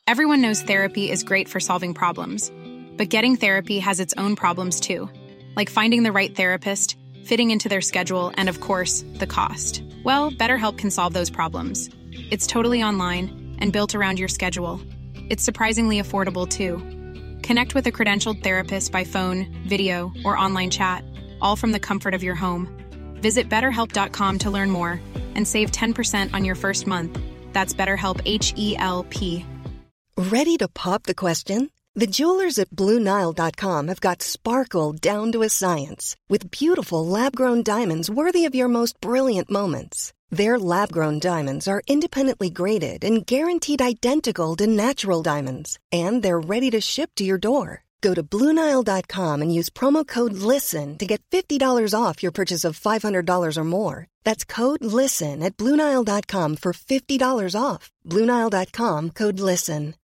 Everyone knows therapy is great for solving problems, but getting therapy has its own problems too, like finding the right therapist, fitting into their schedule, and of course, the cost. Well, BetterHelp can solve those problems. It's totally online and built around your schedule. It's surprisingly affordable too. Connect with a credentialed therapist by phone, video, or online chat, all from the comfort of your home. Visit BetterHelp.com to learn more and save 10% on your first month. That's BetterHelp, H-E-L-P. Ready to pop the question? The jewelers at BlueNile.com have got sparkle down to a science with beautiful lab-grown diamonds worthy of your most brilliant moments. Their lab-grown diamonds are independently graded and guaranteed identical to natural diamonds, and they're ready to ship to your door. Go to BlueNile.com and use promo code LISTEN to get $50 off your purchase of $500 or more. That's code LISTEN at BlueNile.com for $50 off. BlueNile.com, code LISTEN.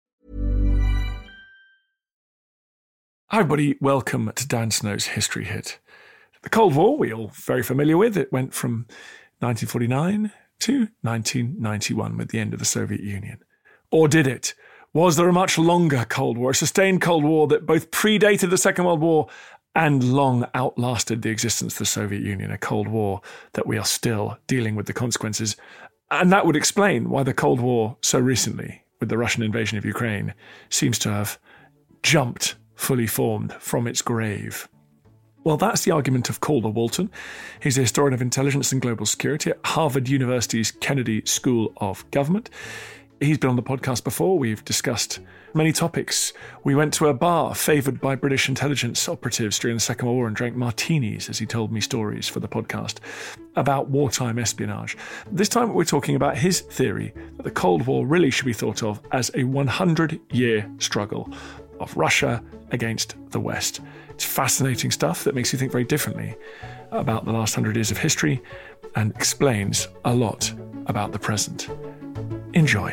Hi everybody, welcome to Dan Snow's History Hit. The Cold War, we're all very familiar with. It went from 1949 to 1991 with the end of the Soviet Union. Or did it? Was there a much longer Cold War, a sustained Cold War that both predated the Second World War and long outlasted the existence of the Soviet Union, a Cold War that we are still dealing with the consequences? And that would explain why the Cold War so recently, with the Russian invasion of Ukraine, seems to have jumped fully formed from its grave. Well, that's the argument of Calder Walton. He's a historian of intelligence and global security at Harvard University's Kennedy School of Government. He's been on the podcast before. We've discussed many topics. We went to a bar favoured by British intelligence operatives during the Second World War and drank martinis as he told me stories for the podcast about wartime espionage. This time we're talking about his theory that the Cold War really should be thought of as a 100-year struggle of Russia against the West. It's fascinating stuff that makes you think very differently about the last 100 years of history and explains a lot about the present. Enjoy.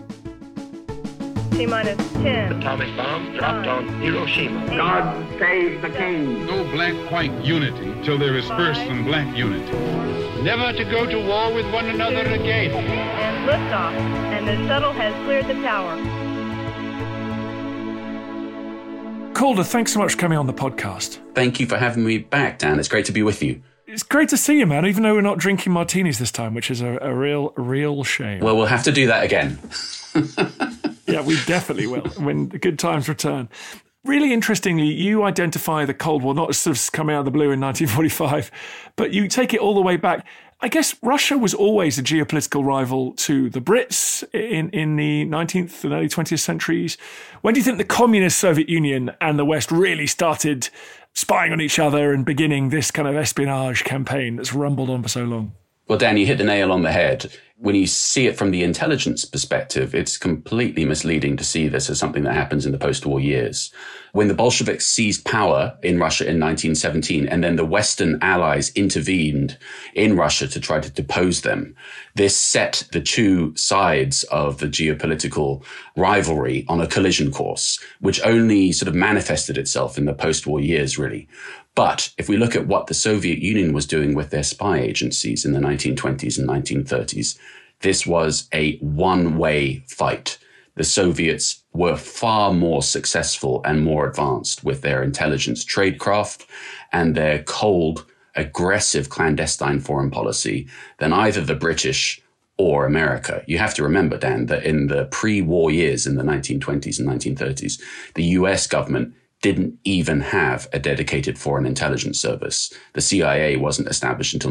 T-minus 10. Atomic bomb dropped on Hiroshima. God save the king. No black-white unity till there is first and black unity. Never to go to war with one another again. And liftoff. And the shuttle has cleared the tower. Calder, thanks so much for coming on the podcast. Thank you for having me back, Dan. It's great to be with you. It's great to see you, man, even though we're not drinking martinis this time, which is a real shame. Well, we'll have to do that again. Yeah, we definitely will, when the good times return. Really interestingly, you identify the Cold War not as sort of coming out of the blue in 1945, but you take it all the way back. I guess Russia was always a geopolitical rival to the Brits in the 19th and early 20th centuries. When do you think the communist Soviet Union and the West really started spying on each other and beginning this kind of espionage campaign that's rumbled on for so long? Well, Dan, you hit the nail on the head. When you see it from the intelligence perspective, it's completely misleading to see this as something that happens in the post-war years. When the Bolsheviks seized power in Russia in 1917, and then the Western allies intervened in Russia to try to depose them, this set the two sides of the geopolitical rivalry on a collision course, which only sort of manifested itself in the post-war years, really. But if we look at what the Soviet Union was doing with their spy agencies in the 1920s and 1930s, this was a one-way fight. The Soviets were far more successful and more advanced with their intelligence tradecraft and their cold, aggressive clandestine foreign policy than either the British or America. You have to remember, Dan, that in the pre-war years in the 1920s and 1930s, the US government didn't even have a dedicated foreign intelligence service. The CIA wasn't established until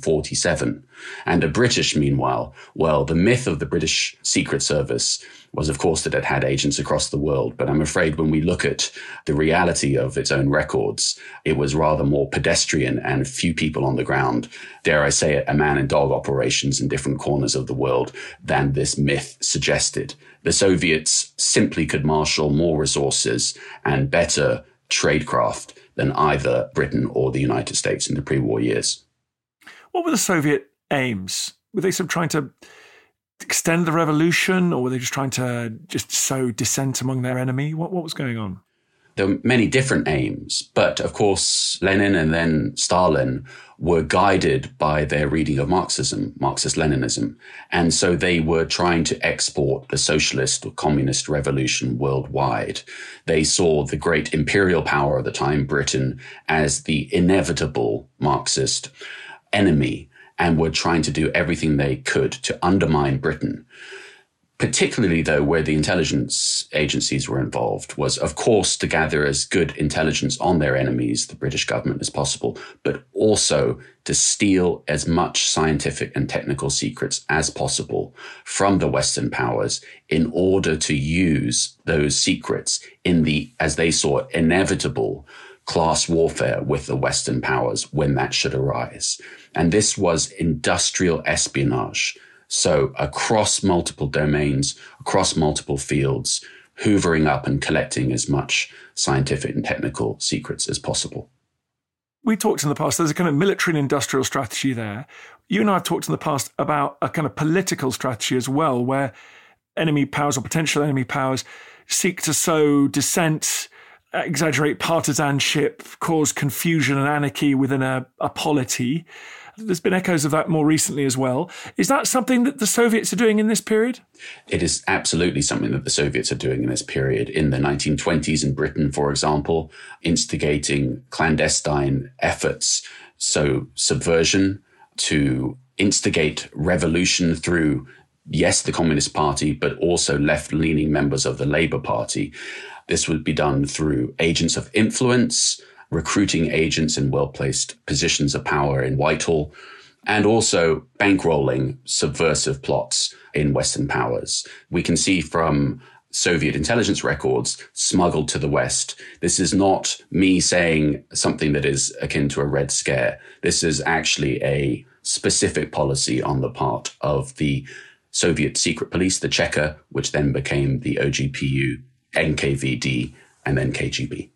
1947. And the British, meanwhile, well, the myth of the British Secret Service was, of course, that it had agents across the world. But I'm afraid when we look at the reality of its own records, it was rather more pedestrian and few people on the ground, dare I say it, a man and dog operations in different corners of the world than this myth suggested. The Soviets simply could marshal more resources and better tradecraft than either Britain or the United States in the pre-war years. What were the Soviet aims? Were they sort of trying to extend the revolution, or were they just trying to sow dissent among their enemy? What was going on? There were many different aims, but of course, Lenin and then Stalin were guided by their reading of Marxism, Marxist-Leninism. And so they were trying to export the socialist or communist revolution worldwide. They saw the great imperial power of the time, Britain, as the inevitable Marxist enemy, and were trying to do everything they could to undermine Britain. Particularly, though, where the intelligence agencies were involved was, of course, to gather as good intelligence on their enemies, the British government, as possible, but also to steal as much scientific and technical secrets as possible from the Western powers in order to use those secrets in the, as they saw it, inevitable class warfare with the Western powers when that should arise. And this was industrial espionage. So across multiple domains, across multiple fields, hoovering up and collecting as much scientific and technical secrets as possible. We talked in the past, there's a kind of military and industrial strategy there. You and I have talked in the past about a kind of political strategy as well, where enemy powers or potential enemy powers seek to sow dissent, exaggerate partisanship, cause confusion and anarchy within a polity. There's been echoes of that more recently as well. Is that something that the Soviets are doing in this period? It is absolutely something that the Soviets are doing in this period. In the 1920s in Britain, for example, instigating clandestine efforts, so subversion, to instigate revolution through, yes, the Communist Party, but also left-leaning members of the Labour Party. This would be done through agents of influence, recruiting agents in well-placed positions of power in Whitehall, and also bankrolling subversive plots in Western powers. We can see from Soviet intelligence records smuggled to the West. This is not me saying something that is akin to a Red Scare. This is actually a specific policy on the part of the Soviet secret police, the Cheka, which then became the OGPU, NKVD, and then KGB.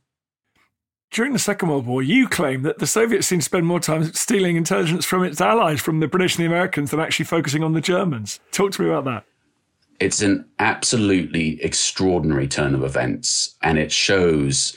During the Second World War, you claim that the Soviets seemed to spend more time stealing intelligence from its allies, from the British and the Americans, than actually focusing on the Germans. Talk to me about that. It's an absolutely extraordinary turn of events, and it shows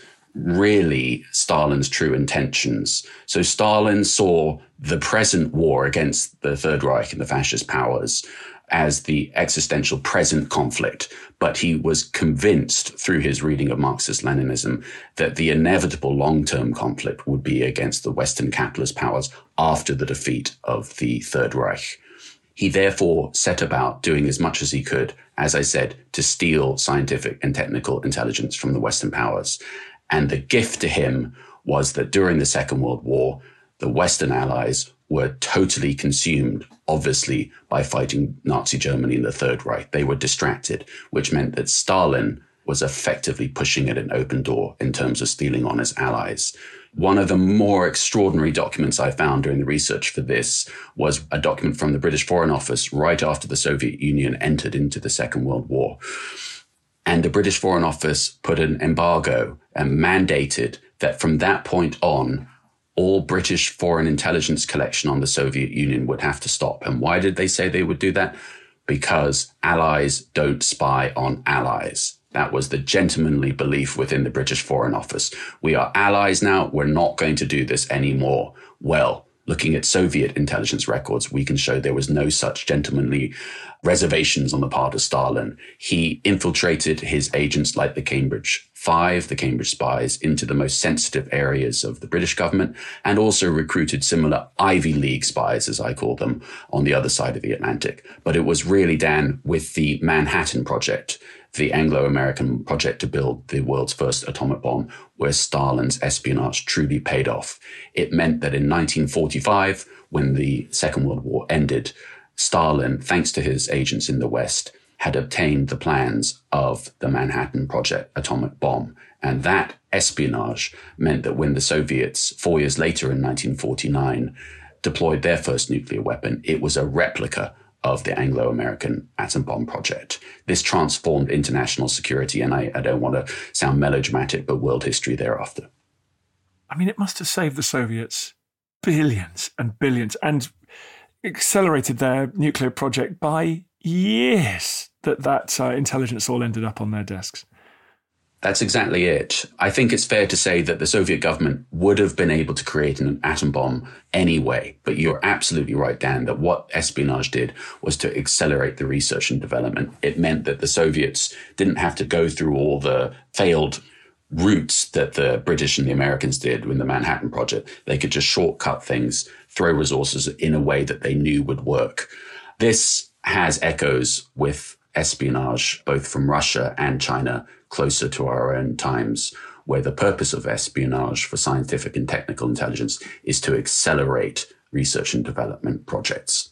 really Stalin's true intentions. So Stalin saw the present war against the Third Reich and the fascist powers as the existential present conflict, but he was convinced through his reading of Marxist-Leninism that the inevitable long-term conflict would be against the Western capitalist powers after the defeat of the Third Reich. He therefore set about doing as much as he could, as I said, to steal scientific and technical intelligence from the Western powers. And the gift to him was that during the Second World War, the Western allies were totally consumed, obviously, by fighting Nazi Germany in the Third Reich. They were distracted, which meant that Stalin was effectively pushing at an open door in terms of stealing on his allies. One of the more extraordinary documents I found during the research for this was a document from the British Foreign Office right after the Soviet Union entered into the Second World War. And the British Foreign Office put an embargo and mandated that from that point on, all British foreign intelligence collection on the Soviet Union would have to stop. And why did they say they would do that? Because allies don't spy on allies. That was the gentlemanly belief within the British Foreign Office. We are allies now. We're not going to do this anymore. Well, looking at Soviet intelligence records, we can show there was no such gentlemanly reservations on the part of Stalin. He infiltrated his agents like the Cambridge Five, the Cambridge spies, into the most sensitive areas of the British government, and also recruited similar Ivy League spies, as I call them, on the other side of the Atlantic. But it was really, Dan, with the Manhattan Project, the Anglo-American project to build the world's first atomic bomb, where Stalin's espionage truly paid off. It meant that in 1945, when the Second World War ended, Stalin, thanks to his agents in the West, had obtained the plans of the Manhattan Project atomic bomb. And that espionage meant that when the Soviets, 4 years later in 1949, deployed their first nuclear weapon, it was a replica of the Anglo-American atom bomb project. This transformed international security, and I don't want to sound melodramatic, but world history thereafter. I mean, it must have saved the Soviets billions and billions and accelerated their nuclear project by years that intelligence all ended up on their desks. That's exactly it. I think it's fair to say that the Soviet government would have been able to create an atom bomb anyway. But you're absolutely right, Dan, that what espionage did was to accelerate the research and development. It meant that the Soviets didn't have to go through all the failed routes that the British and the Americans did in the Manhattan Project. They could just shortcut things, throw resources in a way that they knew would work. This has echoes with espionage, both from Russia and China, closer to our own times, where the purpose of espionage for scientific and technical intelligence is to accelerate research and development projects.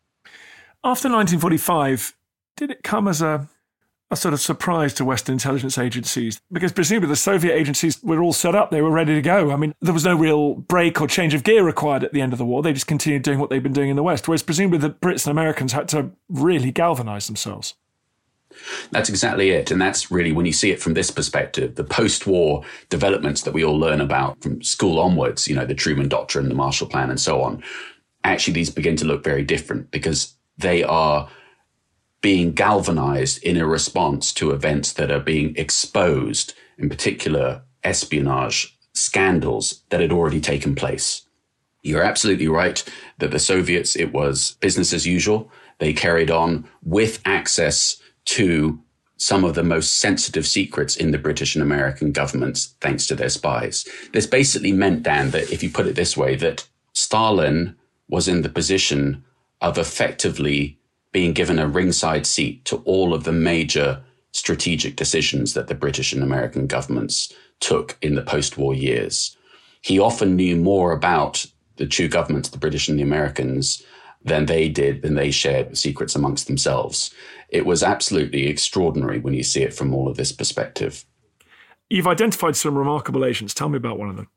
After 1945, did it come as a sort of surprise to Western intelligence agencies? Because presumably the Soviet agencies were all set up, they were ready to go. I mean, there was no real break or change of gear required at the end of the war. They just continued doing what they'd been doing in the West, whereas presumably the Brits and Americans had to really galvanize themselves. That's exactly it. And that's really, when you see it from this perspective, the post-war developments that we all learn about from school onwards, the Truman Doctrine, the Marshall Plan, and so on, actually these begin to look very different because they are being galvanized in a response to events that are being exposed, in particular espionage scandals that had already taken place. You're absolutely right that the Soviets, it was business as usual. They carried on with access to some of the most sensitive secrets in the British and American governments, thanks to their spies. This basically meant, Dan, that if you put it this way, that Stalin was in the position of effectively being given a ringside seat to all of the major strategic decisions that the British and American governments took in the post-war years. He often knew more about the two governments, the British and the Americans, than they did, than they shared secrets amongst themselves. It was absolutely extraordinary when you see it from all of this perspective. You've identified some remarkable agents. Tell me about one of them.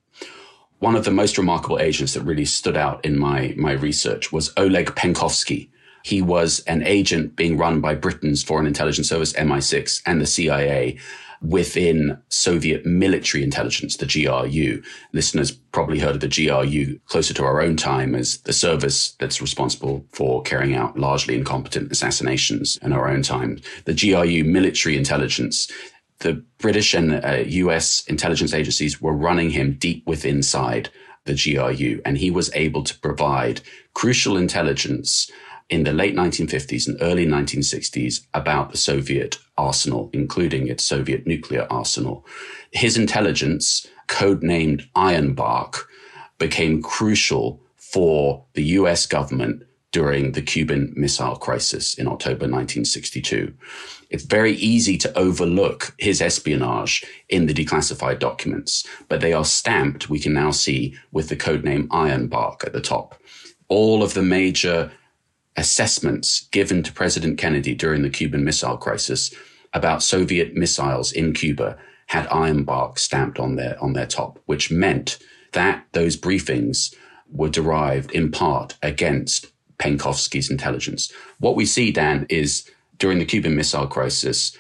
One of the most remarkable agents that really stood out in my research was Oleg Penkovsky. He was an agent being run by Britain's Foreign Intelligence Service, MI6, and the CIA within Soviet military intelligence, the GRU. Listeners probably heard of the GRU closer to our own time as the service that's responsible for carrying out largely incompetent assassinations in our own time. The GRU military intelligence, the British and US intelligence agencies were running him deep within inside the GRU, and he was able to provide crucial intelligence in the late 1950s and early 1960s about the Soviet arsenal, including its Soviet nuclear arsenal. His intelligence, codenamed Ironbark, became crucial for the US government during the Cuban Missile Crisis in October 1962. It's very easy to overlook his espionage in the declassified documents, but they are stamped, we can now see, with the codename Ironbark at the top. All of the major assessments given to President Kennedy during the Cuban Missile Crisis about Soviet missiles in Cuba had Ironbark stamped on their top, which meant that those briefings were derived in part against Penkovsky's intelligence. What we see, Dan, is during the Cuban Missile Crisis,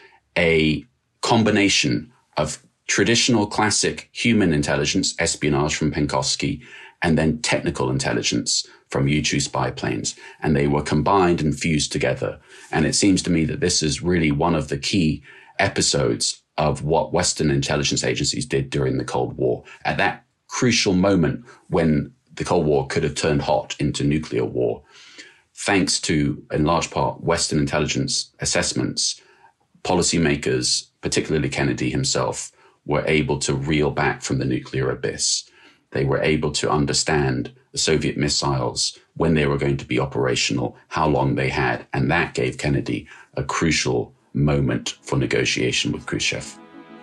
a combination of traditional classic human intelligence, espionage from Penkovsky, and then technical intelligence from U-2 spy planes. And they were combined and fused together. And it seems to me that this is really one of the key episodes of what Western intelligence agencies did during the Cold War. At that crucial moment when the Cold War could have turned hot into nuclear war, thanks to, in large part, Western intelligence assessments, policymakers, particularly Kennedy himself, were able to reel back from the nuclear abyss. They were able to understand the Soviet missiles, when they were going to be operational, how long they had, and that gave Kennedy a crucial moment for negotiation with Khrushchev.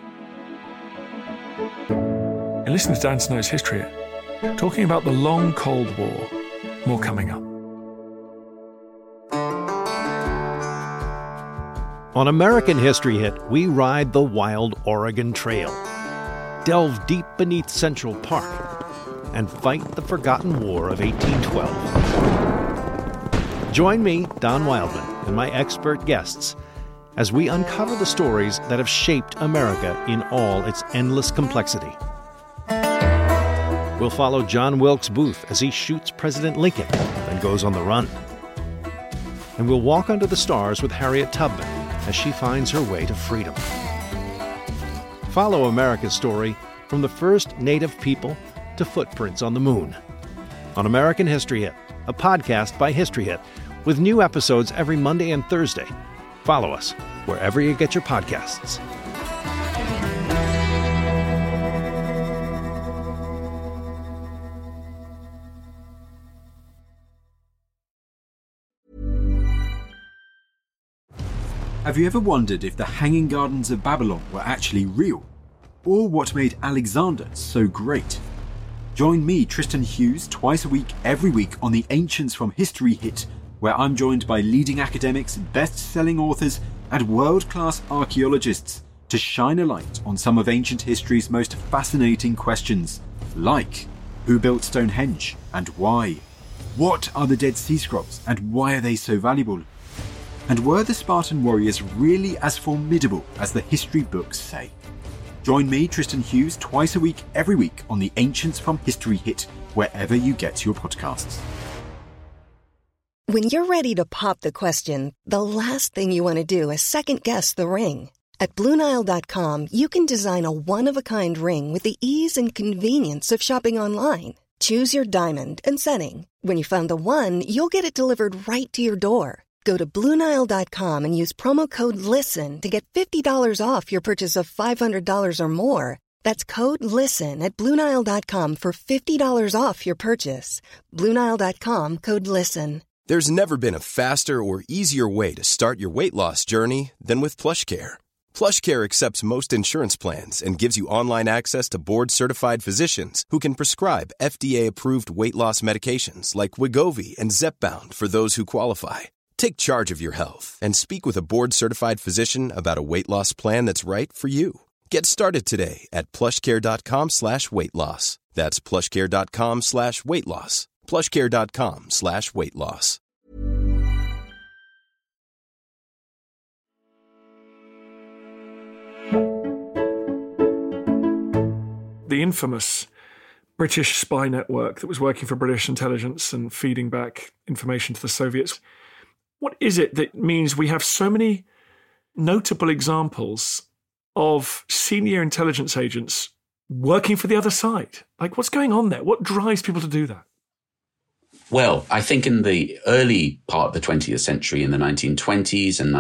And listen to Dan Snow's History Hit, talking about the long Cold War. More coming up. On American History Hit, we ride the wild Oregon Trail, delve deep beneath Central Park, and fight the forgotten war of 1812. Join me, Don Wildman, and my expert guests as we uncover the stories that have shaped America in all its endless complexity. We'll follow John Wilkes Booth as he shoots President Lincoln and goes on the run. And we'll walk under the stars with Harriet Tubman as she finds her way to freedom. Follow America's story from the first native people to footprints on the moon. On American History Hit, a podcast by History Hit, with new episodes every Monday and Thursday. Follow us wherever you get your podcasts. Have you ever wondered if the Hanging Gardens of Babylon were actually real? Or what made Alexander so great? Join me, Tristan Hughes, twice a week, every week on the Ancients from History Hit, where I'm joined by leading academics, best-selling authors, and world-class archaeologists to shine a light on some of ancient history's most fascinating questions, like who built Stonehenge and why? What are the Dead Sea Scrolls and why are they so valuable? And were the Spartan warriors really as formidable as the history books say? Join me, Tristan Hughes, twice a week, every week on the Ancients from History Hit, wherever you get your podcasts. When you're ready to pop the question, the last thing you want to do is second-guess the ring. At BlueNile.com, you can design a one-of-a-kind ring with the ease and convenience of shopping online. Choose your diamond and setting. When you find the one, you'll get it delivered right to your door. Go to BlueNile.com and use promo code LISTEN to get $50 off your purchase of $500 or more. That's code LISTEN at BlueNile.com for $50 off your purchase. BlueNile.com, code LISTEN. There's never been a faster or easier way to start your weight loss journey than with PlushCare. PlushCare accepts most insurance plans and gives you online access to board-certified physicians who can prescribe FDA-approved weight loss medications like Wegovy and Zepbound for those who qualify. Take charge of your health and speak with a board-certified physician about a weight loss plan that's right for you. Get started today at plushcare.com/weight loss. That's plushcare.com/weight loss. plushcare.com/weight loss. The infamous British spy network that was working for British intelligence and feeding back information to the Soviets. What is it that means we have so many notable examples of senior intelligence agents working for the other side? Like, what's going on there? What drives people to do that? Well, I think in the early part of the 20th century, in the 1920s and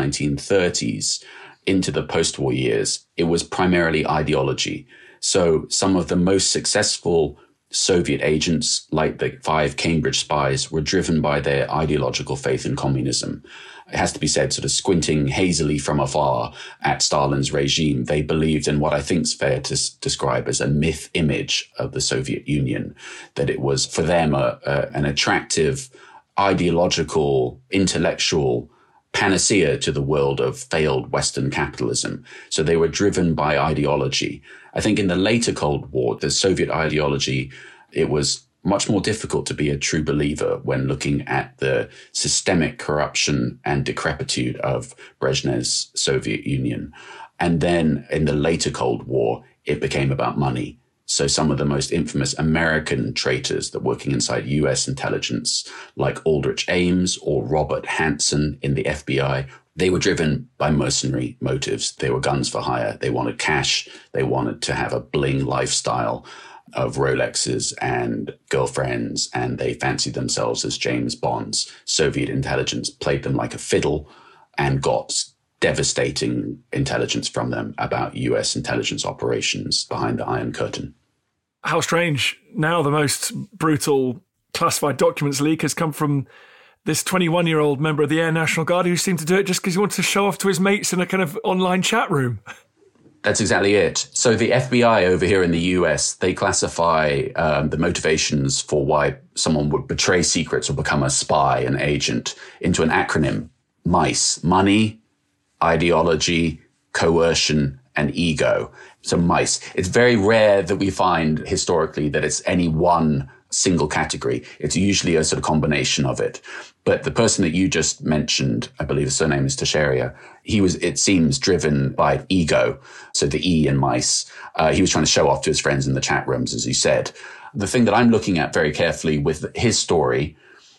1930s, into the post-war years, it was primarily ideology. So some of the most successful Soviet agents, like the 5 Cambridge spies, were driven by their ideological faith in communism. It has to be said, sort of squinting hazily from afar at Stalin's regime, they believed in what I think is fair to describe as a myth image of the Soviet Union, that it was for them an attractive, ideological, intellectual panacea to the world of failed Western capitalism. So they were driven by ideology. I think in the later Cold War, the Soviet ideology, it was much more difficult to be a true believer when looking at the systemic corruption and decrepitude of Brezhnev's Soviet Union. And then in the later Cold War, it became about money. So some of the most infamous American traitors that working inside US intelligence, like Aldrich Ames or Robert Hanssen in the FBI, they were driven by mercenary motives. They were guns for hire. They wanted cash. They wanted to have a bling lifestyle of Rolexes and girlfriends, and they fancied themselves as James Bonds. Soviet intelligence played them like a fiddle and got devastating intelligence from them about US intelligence operations behind the Iron Curtain. How strange. Now the most brutal classified documents leak has come from this 21-year-old member of the Air National Guard who seemed to do it just because he wanted to show off to his mates in a kind of online chat room. That's exactly it. So the FBI over here in the US, they classify the motivations for why someone would betray secrets or become a spy, an agent, into an acronym: MICE: money, ideology, coercion, and ego. So MICE. It's very rare that we find historically that it's any one single category. It's usually a sort of combination of it. But the person that you just mentioned, I believe his surname is Teixeira, he was, it seems, driven by ego. So the E in MICE. He was trying to show off to his friends in the chat rooms, as you said. The thing that I'm looking at very carefully with his story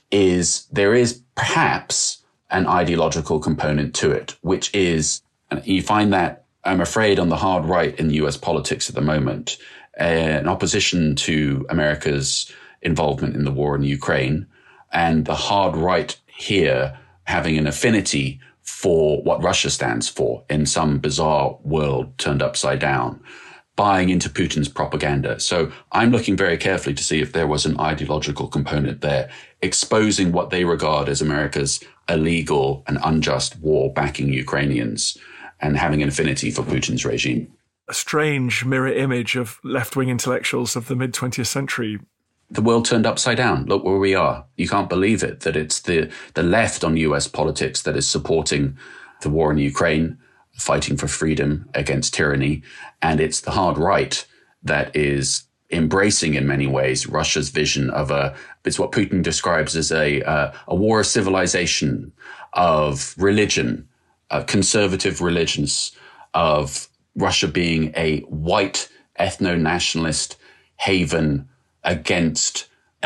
is there is perhaps an ideological component to it, which is, and you find that I'm afraid, on the hard right in US politics at the moment, in opposition to America's involvement in the war in Ukraine, and the hard right here having an affinity for what Russia stands for in some bizarre world turned upside down, buying into Putin's propaganda. So I'm looking very carefully to see if there was an ideological component there, exposing what they regard as America's illegal and unjust war backing Ukrainians and having an affinity for Putin's regime. A strange mirror image of left-wing intellectuals of the mid-20th century. The world turned upside down. Look where we are. You can't believe it, that it's the left on US politics that is supporting the war in Ukraine, fighting for freedom against tyranny. And it's the hard right that is embracing in many ways Russia's vision of it's what Putin describes as a war of civilization, of religion, conservative religions, of Russia being a white ethno-nationalist haven against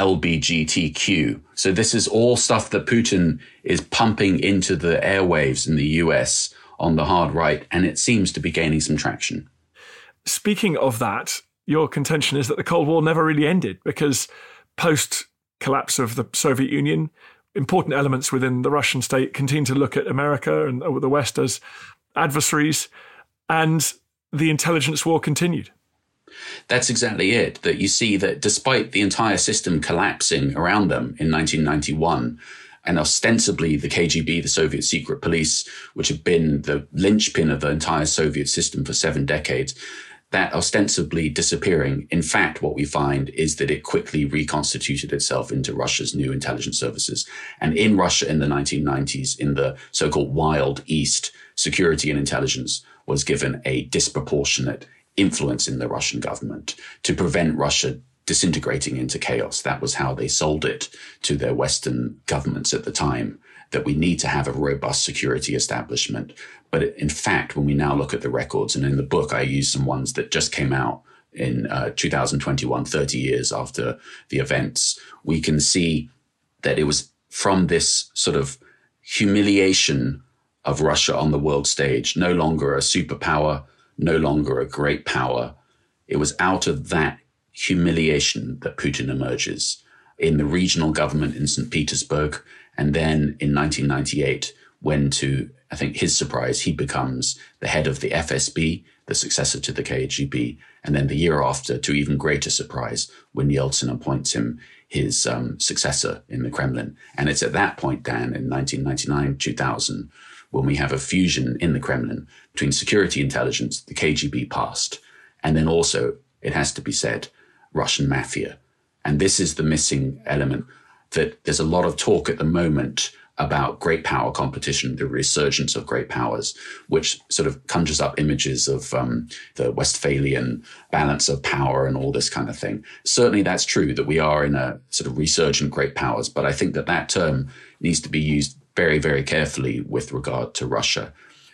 LGBTQ. So this is all stuff that Putin is pumping into the airwaves in the US on the hard right, and it seems to be gaining some traction. Speaking of that, your contention is that the Cold War never really ended, because post-collapse of the Soviet Union, important elements within the Russian state continue to look at America and the West as adversaries, and the intelligence war continued. That's exactly it, that you see that despite the entire system collapsing around them in 1991, and ostensibly the KGB, the Soviet secret police, which had been the linchpin of the entire Soviet system for 7 decades, that ostensibly disappearing, in fact, what we find is that it quickly reconstituted itself into Russia's new intelligence services. And in Russia in the 1990s, in the so-called Wild East, security and intelligence was given a disproportionate influence in the Russian government to prevent Russia disintegrating into chaos. That was how they sold it to their Western governments at the time, that we need to have a robust security establishment. But in fact, when we now look at the records, and in the book, I use some ones that just came out in 2021, 30 years after the events, we can see that it was from this sort of humiliation of Russia on the world stage, no longer a superpower, no longer a great power. It was out of that humiliation that Putin emerges in the regional government in St. Petersburg. And then in 1998, when to, I think, his surprise, he becomes the head of the FSB, the successor to the KGB. And then the year after, to even greater surprise, when Yeltsin appoints him his successor in the Kremlin. And it's at that point, Dan, in 1999, 2000, when we have a fusion in the Kremlin between security intelligence, the KGB past, and then also, it has to be said, Russian mafia. And this is the missing element, that there's a lot of talk at the moment about great power competition, the resurgence of great powers, which sort of conjures up images of the Westphalian balance of power and all this kind of thing. Certainly that's true that we are in a sort of resurgent great powers, but I think that that term needs to be used very, very carefully with regard to Russia.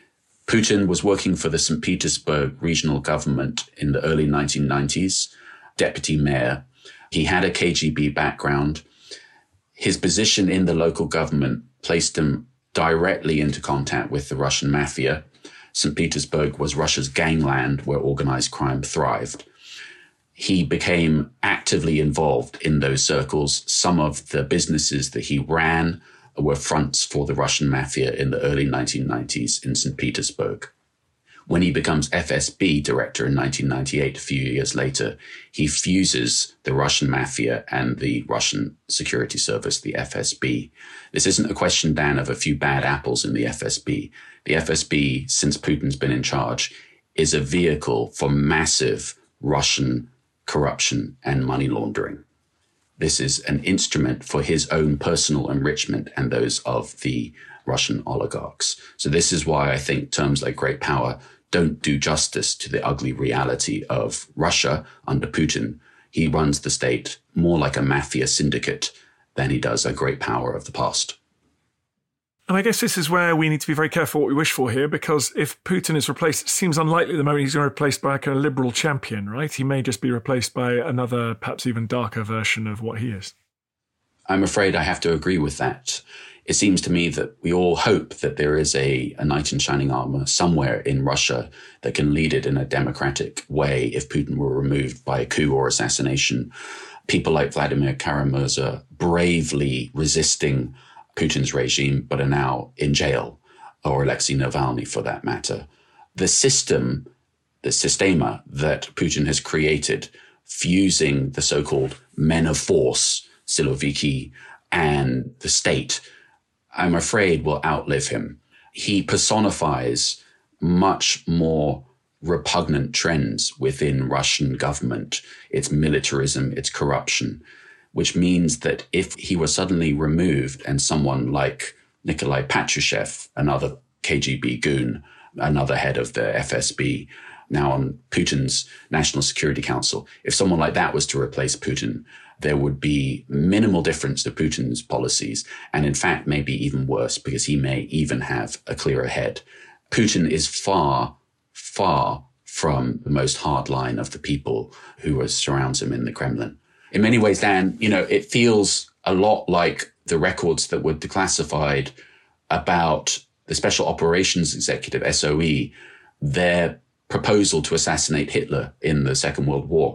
Putin was working for the St. Petersburg regional government in the early 1990s, deputy mayor. He had a KGB background. His position in the local government placed him directly into contact with the Russian mafia. St. Petersburg was Russia's gangland where organized crime thrived. He became actively involved in those circles. Some of the businesses that he ran were fronts for the Russian mafia in the early 1990s in St. Petersburg. When he becomes FSB director in 1998, a few years later, he fuses the Russian mafia and the Russian security service, the FSB. This isn't a question, Dan, of a few bad apples in the FSB. The FSB, since Putin's been in charge, is a vehicle for massive Russian corruption and money laundering. This is an instrument for his own personal enrichment and those of the Russian oligarchs. So this is why I think terms like great power don't do justice to the ugly reality of Russia under Putin. He runs the state more like a mafia syndicate than he does a great power of the past. And I guess this is where we need to be very careful what we wish for here, because if Putin is replaced, it seems unlikely at the moment he's going to be replaced by a liberal champion, right? He may just be replaced by another, perhaps even darker version of what he is. I'm afraid I have to agree with that. it seems to me that we all hope that there is a knight in shining armor somewhere in Russia that can lead it in a democratic way if Putin were removed by a coup or assassination. People like Vladimir Kara-Murza bravely resisting Putin's regime, but are now in jail, or Alexei Navalny for that matter. The system, the systema that Putin has created, fusing the so-called men of force, Siloviki, and the state, I'm afraid will outlive him. He personifies much more repugnant trends within Russian government, its militarism, its corruption, which means that if he were suddenly removed and someone like Nikolai Patrushev, another KGB goon, another head of the FSB, now on Putin's National Security Council, if someone like that was to replace Putin, there would be minimal difference to Putin's policies, and in fact, maybe even worse, because he may even have a clearer head. Putin is far, far from the most hard line of the people who surrounds him in the Kremlin. In many ways, Dan, it feels a lot like the records that were declassified about the Special Operations Executive, SOE, their proposal to assassinate Hitler in the Second World War.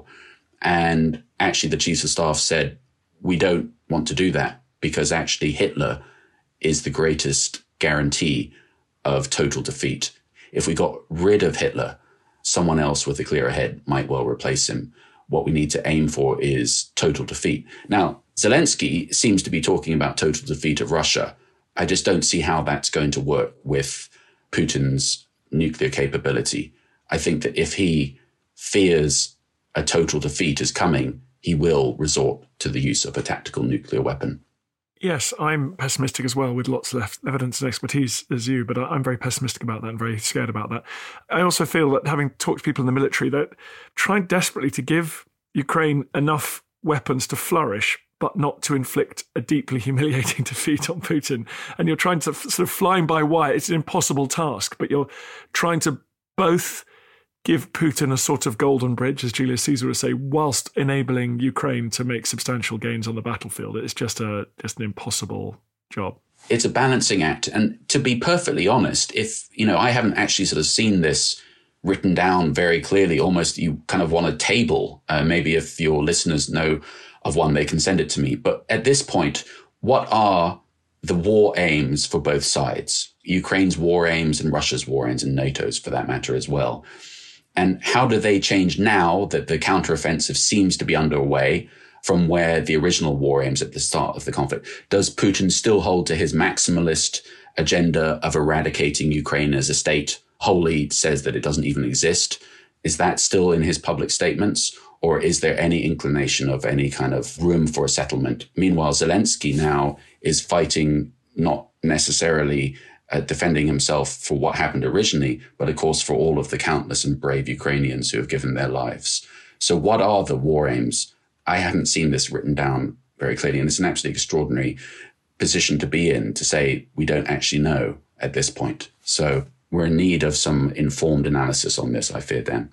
And actually, the chiefs of staff said, we don't want to do that because actually Hitler is the greatest guarantee of total defeat. If we got rid of Hitler, someone else with a clearer head might well replace him. What we need to aim for is total defeat. Now, Zelensky seems to be talking about total defeat of Russia. I just don't see how that's going to work with Putin's nuclear capability. I think that if he fears a total defeat is coming, he will resort to the use of a tactical nuclear weapon. Yes, I'm pessimistic as well, with lots of evidence and expertise as you, but I'm very pessimistic about that and very scared about that. I also feel that, having talked to people in the military, that trying desperately to give Ukraine enough weapons to flourish, but not to inflict a deeply humiliating defeat on Putin. And you're trying to sort of flying by wire. It's an impossible task, but you're trying to both give Putin a sort of golden bridge, as Julius Caesar would say, whilst enabling Ukraine to make substantial gains on the battlefield. It's just an impossible job. It's a balancing act. And to be perfectly honest, if, I haven't actually sort of seen this written down very clearly, almost you kind of want a table. Maybe if your listeners know of one, they can send it to me. But at this point, what are the war aims for both sides? Ukraine's war aims and Russia's war aims, and NATO's for that matter as well. And how do they change now that the counteroffensive seems to be underway from where the original war aims at the start of the conflict? Does Putin still hold to his maximalist agenda of eradicating Ukraine as a state, wholly says that it doesn't even exist? Is that still in his public statements? Or is there any inclination of any kind of room for a settlement? Meanwhile, Zelensky now is fighting not necessarily defending himself for what happened originally, but of course for all of the countless and brave Ukrainians who have given their lives. So what are the war aims? I haven't seen this written down very clearly, and it's an absolutely extraordinary position to be in, to say we don't actually know at this point. So we're in need of some informed analysis on this, I fear, Dan.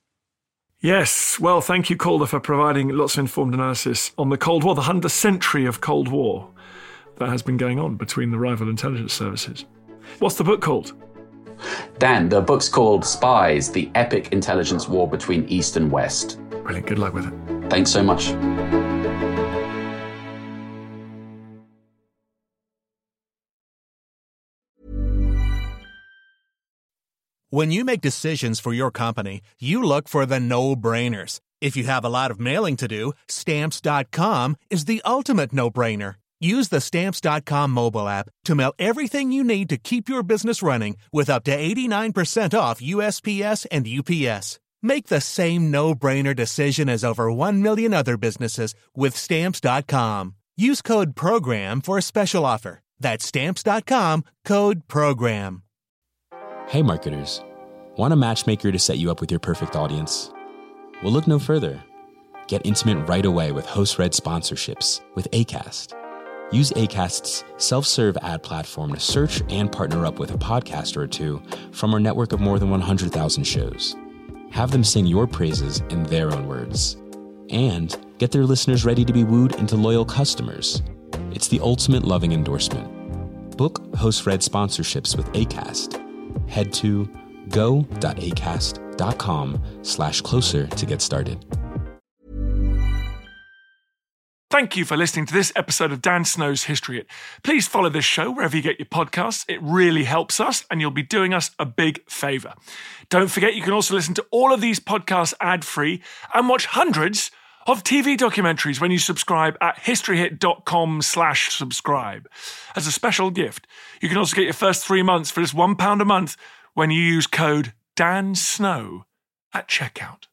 Yes, well, thank you, Calder, for providing lots of informed analysis on the Cold War, the century of Cold War that has been going on between the rival intelligence services. What's the book called? Dan, the book's called Spies, the Epic Intelligence War Between East and West. Brilliant. Good luck with it. Thanks so much. When you make decisions for your company, you look for the no-brainers. If you have a lot of mailing to do, Stamps.com is the ultimate no-brainer. Use the Stamps.com mobile app to mail everything you need to keep your business running with up to 89% off USPS and UPS. Make the same no-brainer decision as over 1 million other businesses with Stamps.com. Use code PROGRAM for a special offer. That's Stamps.com, code PROGRAM. Hey marketers, want a matchmaker to set you up with your perfect audience? Well, look no further. Get intimate right away with host-read sponsorships with Acast. Use Acast's self-serve ad platform to search and partner up with a podcaster or two from our network of more than 100,000 shows. Have them sing your praises in their own words. And get their listeners ready to be wooed into loyal customers. It's the ultimate loving endorsement. Book Host Fred sponsorships with Acast. Head to go.acast.com/closer to get started. Thank you for listening to this episode of Dan Snow's History Hit. Please follow this show wherever you get your podcasts. It really helps us, and you'll be doing us a big favour. Don't forget, you can also listen to all of these podcasts ad-free and watch hundreds of TV documentaries when you subscribe at historyhit.com/subscribe. As a special gift, you can also get your first 3 months for just £1 a month when you use code DANSNOW at checkout.